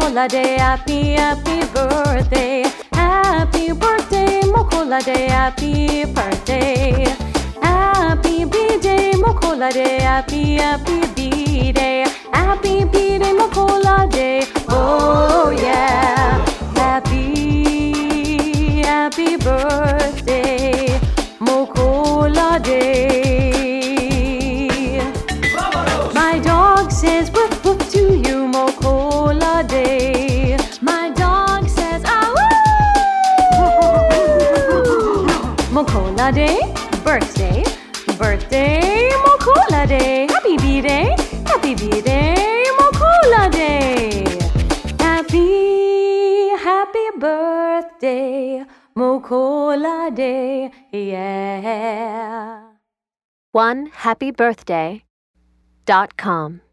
Mokola Day, happy, happy birthday. Happy birthday, Mokola Day, happy birthday. Happy B-Day, Mokola Day, happy, happy B-Day. Happy B-Day, Mokola Day, oh yeah. Happy, happy birthday, Mokola Day. My dog says woof woof to you, Mokola Day. My dog says ah woo. Mokola Day, birthday, birthday, Mokola Day. Happy B-Day, happy B-Day, Mokola Day. Happy, happy birthday, Mokola Day, yeah. OneHappyBirthday.com